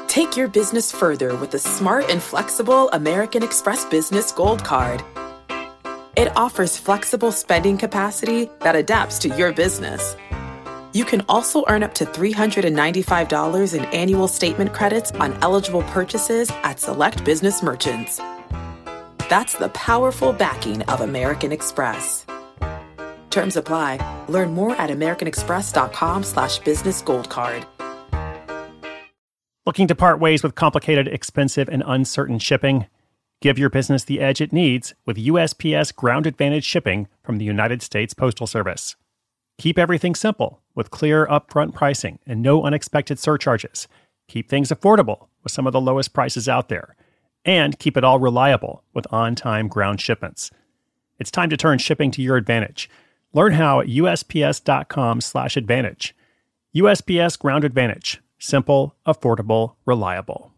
Take your business further with the smart and flexible American Express Business Gold Card. It offers flexible spending capacity that adapts to your business. You can also earn up to $395 in annual statement credits on eligible purchases at select business merchants. That's the powerful backing of American Express. Terms apply. Learn more at americanexpress.com/business gold card. Looking to part ways with complicated, expensive, and uncertain shipping? Give your business the edge it needs with USPS Ground Advantage shipping from the United States Postal Service. Keep everything simple with clear upfront pricing and no unexpected surcharges. Keep things affordable with some of the lowest prices out there. And keep it all reliable with on-time ground shipments. It's time to turn shipping to your advantage. Learn how at USPS.com/advantage. USPS Ground Advantage. Simple, affordable, reliable.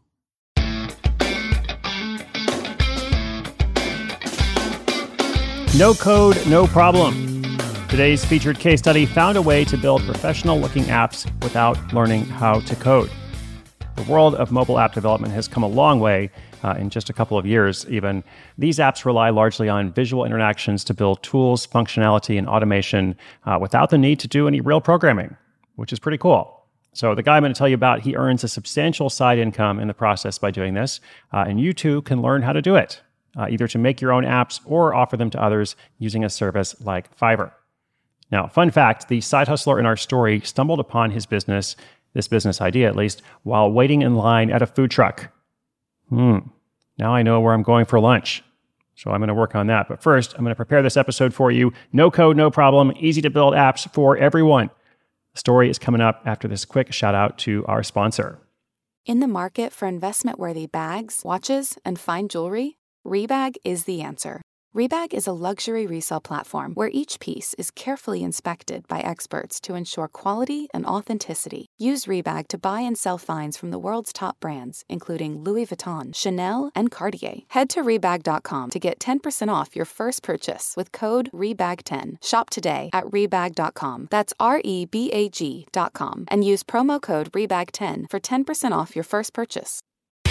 No code, no problem. Today's featured case study found a way to build professional-looking apps without learning how to code. The world of mobile app development has come a long way in just a couple of years, even. These apps rely largely on visual interactions to build tools, functionality, and automation without the need to do any real programming, which is pretty cool. So the guy I'm going to tell you about, he earns a substantial side income in the process by doing this, and you too can learn how to do it, either to make your own apps or offer them to others using a service like Fiverr. Now, fun fact, the side hustler in our story stumbled upon his business, this business idea at least, while waiting in line at a food truck. Now I know where I'm going for lunch. So I'm going to work on that. But first, I'm going to prepare this episode for you. No code, no problem. Easy to build apps for everyone. The story is coming up after this quick shout out to our sponsor. In the market for investment-worthy bags, watches, and fine jewelry, Rebag is the answer. Rebag is a luxury resale platform where each piece is carefully inspected by experts to ensure quality and authenticity. Use Rebag to buy and sell finds from the world's top brands, including Louis Vuitton, Chanel, and Cartier. Head to Rebag.com to get 10% off your first purchase with code REBAG10. Shop today at Rebag.com. That's REBAG.com. And use promo code REBAG10 for 10% off your first purchase.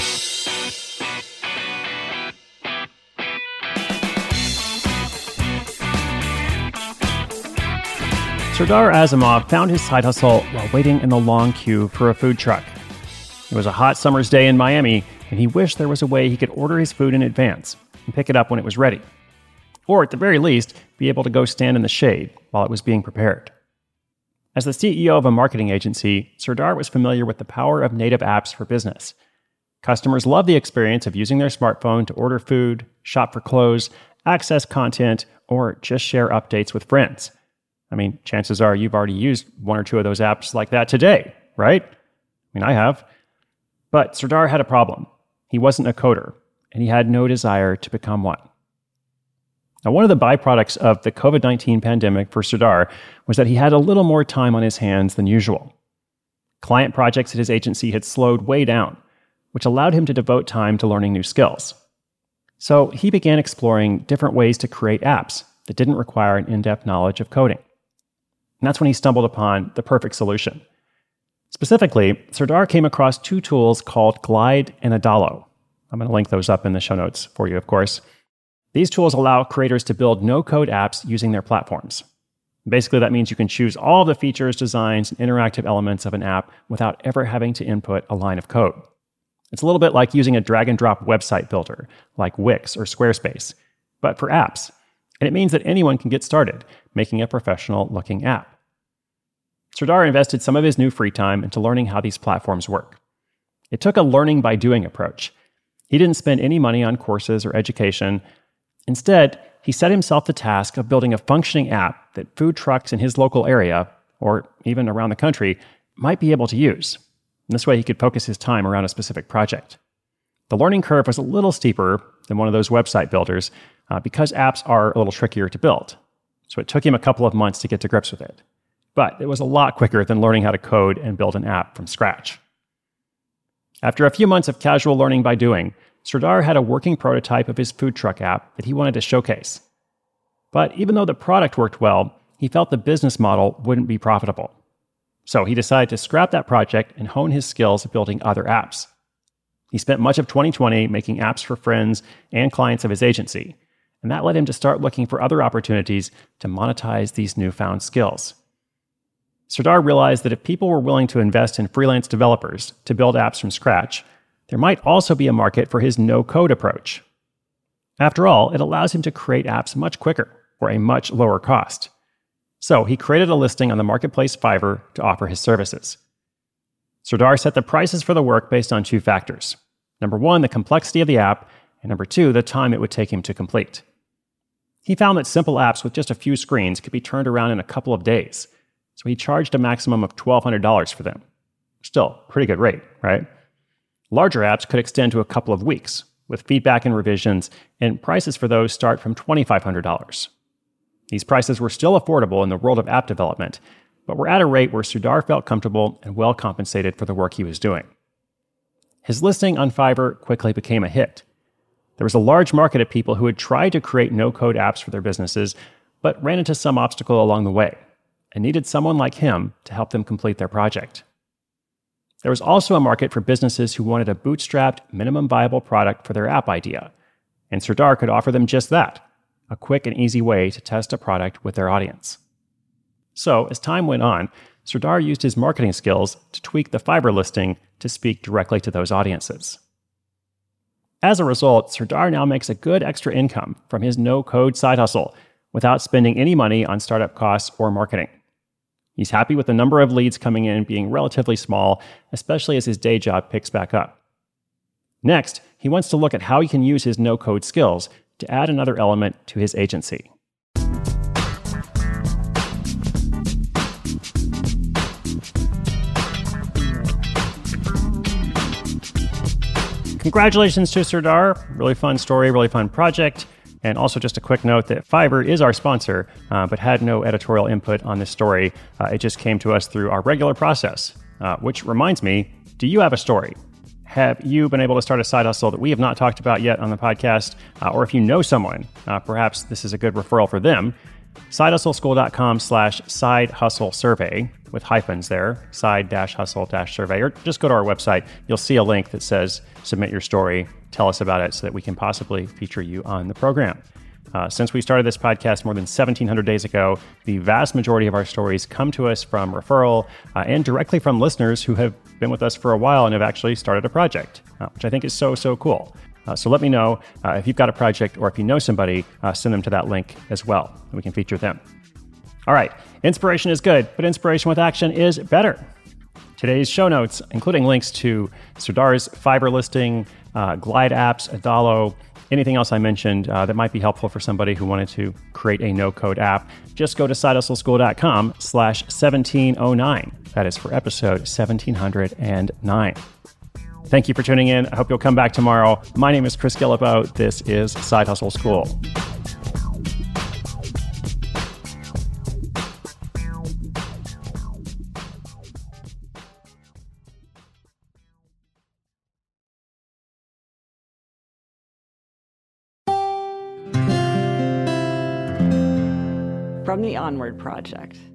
Sardar Azimov found his side hustle while waiting in the long queue for a food truck. It was a hot summer's day in Miami, and he wished there was a way he could order his food in advance and pick it up when it was ready. Or at the very least, be able to go stand in the shade while it was being prepared. As the CEO of a marketing agency, Sardar was familiar with the power of native apps for business. Customers love the experience of using their smartphone to order food, shop for clothes, access content, or just share updates with friends. I mean, chances are you've already used one or two of those apps like that today, right? I mean, I have. But Sardar had a problem. He wasn't a coder, and he had no desire to become one. Now, one of the byproducts of the COVID-19 pandemic for Sardar was that he had a little more time on his hands than usual. Client projects at his agency had slowed way down, which allowed him to devote time to learning new skills. So he began exploring different ways to create apps that didn't require an in-depth knowledge of coding. And that's when he stumbled upon the perfect solution. Specifically, Sardar came across two tools called Glide and Adalo. I'm going to link those up in the show notes for you, of course. These tools allow creators to build no-code apps using their platforms. Basically, that means you can choose all of the features, designs, and interactive elements of an app without ever having to input a line of code. It's a little bit like using a drag-and-drop website builder, like Wix or Squarespace, but for apps. And it means that anyone can get started making a professional-looking app. Sardar invested some of his new free time into learning how these platforms work. It took a learning-by-doing approach. He didn't spend any money on courses or education. Instead, he set himself the task of building a functioning app that food trucks in his local area, or even around the country, might be able to use. And this way he could focus his time around a specific project. The learning curve was a little steeper than one of those website builders because apps are a little trickier to build. So it took him a couple of months to get to grips with it. But it was a lot quicker than learning how to code and build an app from scratch. After a few months of casual learning by doing, Sardar had a working prototype of his food truck app that he wanted to showcase. But even though the product worked well, he felt the business model wouldn't be profitable. So he decided to scrap that project and hone his skills at building other apps. He spent much of 2020 making apps for friends and clients of his agency, and that led him to start looking for other opportunities to monetize these newfound skills. Serdar realized that if people were willing to invest in freelance developers to build apps from scratch, there might also be a market for his no-code approach. After all, it allows him to create apps much quicker for a much lower cost. So he created a listing on the marketplace Fiverr to offer his services. Serdar set the prices for the work based on two factors. Number one, the complexity of the app, and number two, the time it would take him to complete. He found that simple apps with just a few screens could be turned around in a couple of days, so he charged a maximum of $1,200 for them. Still, pretty good rate, right? Larger apps could extend to a couple of weeks, with feedback and revisions, and prices for those start from $2,500. These prices were still affordable in the world of app development, but were at a rate where Serdar felt comfortable and well compensated for the work he was doing. His listing on Fiverr quickly became a hit. There was a large market of people who had tried to create no-code apps for their businesses, but ran into some obstacle along the way, and needed someone like him to help them complete their project. There was also a market for businesses who wanted a bootstrapped, minimum viable product for their app idea, and Serdar could offer them just that, a quick and easy way to test a product with their audience. So, as time went on, Serdar used his marketing skills to tweak the Fiverr listing to speak directly to those audiences. As a result, Serdar now makes a good extra income from his no-code side hustle without spending any money on startup costs or marketing. He's happy with the number of leads coming in being relatively small, especially as his day job picks back up. Next, he wants to look at how he can use his no-code skills to add another element to his agency. Congratulations to Serdar. Really fun story, really fun project. And also just a quick note that Fiverr is our sponsor, but had no editorial input on this story. It just came to us through our regular process, which reminds me, do you have a story? Have you been able to start a side hustle that we have not talked about yet on the podcast? Or if you know someone, perhaps this is a good referral for them. sidehustleschool.com/side hustle survey with hyphens there, side-hustle-survey, or just go to our website. You'll see a link that says submit your story, tell us about it so that we can possibly feature you on the program. Since we started this podcast more than 1,700 days ago, the vast majority of our stories come to us from referral and directly from listeners who have been with us for a while and have actually started a project, which I think is so cool. So let me know if you've got a project or if you know somebody, send them to that link as well, and we can feature them. All right, inspiration is good, but inspiration with action is better. Today's show notes, including links to Serdar's Fiverr listing, Glide Apps, Adalo, anything else I mentioned that might be helpful for somebody who wanted to create a no-code app, just go to sidehustleschool.com/1709. That is for episode 1709. Thank you for tuning in. I hope you'll come back tomorrow. My name is Chris Guillebeau. This is Side Hustle School. From the Onward Project.